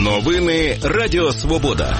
Новини Радіо Свобода.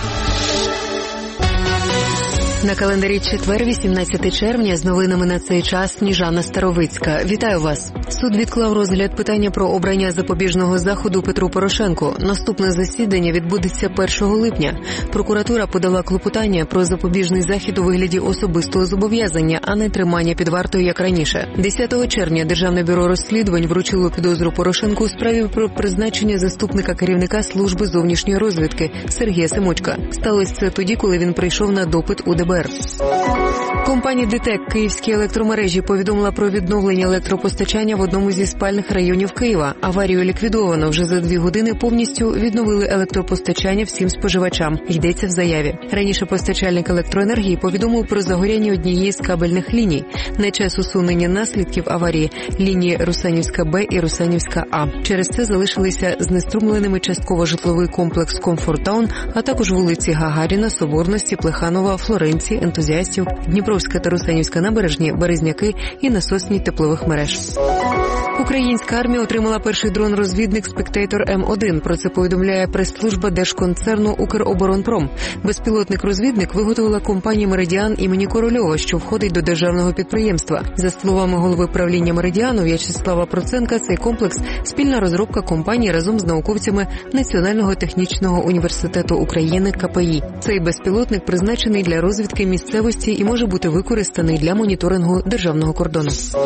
На календарі четвер, 18 червня, з новинами на цей час Сніжана Старовицька. Вітаю вас. Суд відклав розгляд питання про обрання запобіжного заходу Петру Порошенку. Наступне засідання відбудеться 1 липня. Прокуратура подала клопотання про запобіжний захід у вигляді особистого зобов'язання, а не тримання під вартою, як раніше. 10 червня Державне бюро розслідувань вручило підозру Порошенку у справі про призначення заступника керівника служби зовнішньої розвідки Сергія Семочка. Сталося це тоді, коли він прийшов на допит у ДБР. Компанія ДТЕК Київські електромережі повідомила про відновлення електропостачання в одному зі спальних районів Києва. Аварію ліквідовано. Вже за 2 години повністю відновили електропостачання всім споживачам. Йдеться в заяві. Раніше постачальник електроенергії повідомив про загоряння однієї з кабельних ліній. На час усунення наслідків аварії лінії Русанівська-Б і Русанівська-А. Через це залишилися знеструмленими частково житловий комплекс Комфорт-Таун, а також вулиці Гагаріна, Соборності, Плеханова, Флоренції, Ентузіастів, Дніпровська та Русанівська набережні, Березняки і насосні теплових мереж. Українська армія отримала перший дрон-розвідник «Спектейтор М1». Про це повідомляє прес-служба держконцерну «Укроборонпром». Безпілотник-розвідник виготовила компанія «Меридіан» імені Корольова, що входить до державного підприємства. За словами голови правління «Меридіану» В'ячеслава Проценка, цей комплекс – спільна розробка компанії разом з науковцями Національного технічного університету України КПІ. Цей безпілотник призначений для розвідки місцевості і може бути використаний для моніторингу державного кордону.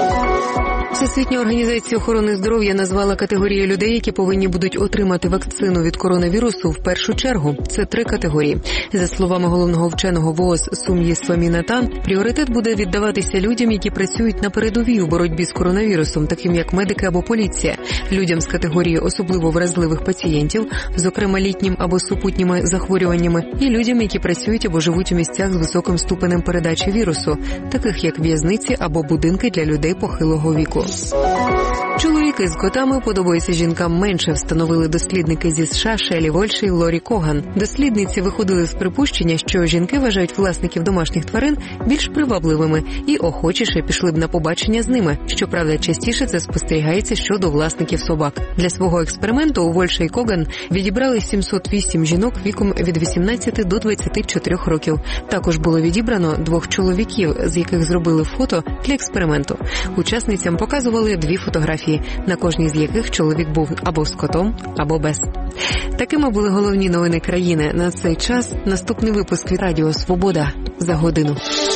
Всесвітня організація охорони здоров'я назвала категорію людей, які повинні будуть отримати вакцину від коронавірусу в першу чергу. Це 3 категорії. За словами головного вченого ВООЗ Сум'ї Свамінатан, пріоритет буде віддаватися людям, які працюють на передовій у боротьбі з коронавірусом, таким як медики або поліція, людям з категорії особливо вразливих пацієнтів, зокрема літнім або супутніми захворюваннями, і людям, які працюють або живуть у місцях з високим ступенем передачі вірусу, таких як в'язниці або будинки для людей похилого віку. Чоловіки з котами подобаються жінкам менше, встановили дослідники зі США Шелі Вольш і Лорі Коган. Дослідниці виходили з припущення, що жінки вважають власників домашніх тварин більш привабливими і охочіше пішли б на побачення з ними. Щоправда, частіше це спостерігається щодо власників собак. Для свого експерименту у Вольша і Коган відібрали 708 жінок віком від 18 до 24 років. Також було відібрано 2 чоловіків, з яких зробили фото для експерименту. Учасницям показували 2 фотографії, на кожній з яких чоловік був або з котом, або без. Такими були головні новини країни на цей час. Наступний випуск від Радіо Свобода за годину.